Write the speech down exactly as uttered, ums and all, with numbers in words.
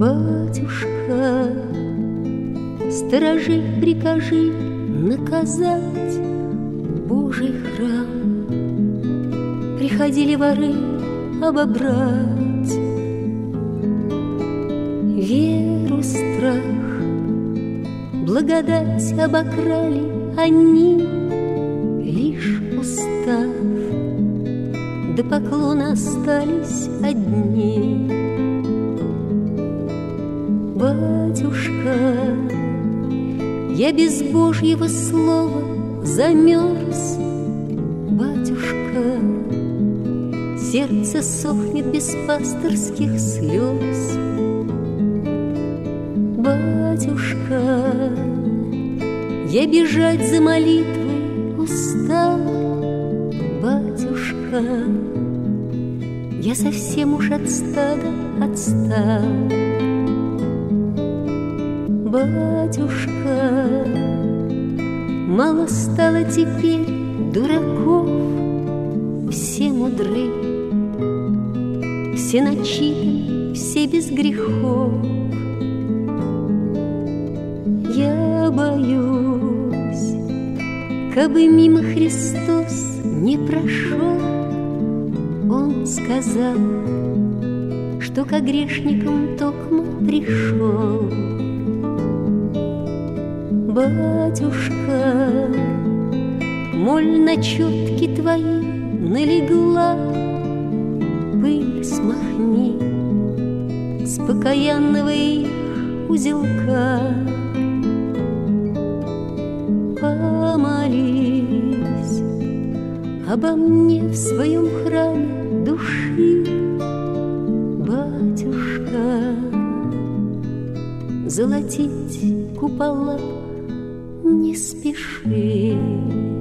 Батюшка, сторожей прикажи наказать Божий храм. Приходили воры обобрать веру, страх, благодать обокрали они, лишь устав, до поклона остались одни. Батюшка, я без Божьего слова замерз. Батюшка, сердце сохнет без пасторских слез. Батюшка, я бежать за молитвой устал. Батюшка, я совсем уж от стада отстал. Батюшка, мало стало теперь дураков, все мудры, все начитаны, все без грехов. Я боюсь, кабы мимо Христос не прошел. Он сказал, что ко грешникам токмо пришел. Батюшка, моль на четки твои налегла, пыль смахни с покаянного их узелка. Помолись обо мне в своем храме души. Батюшка, золотить купола не спеши.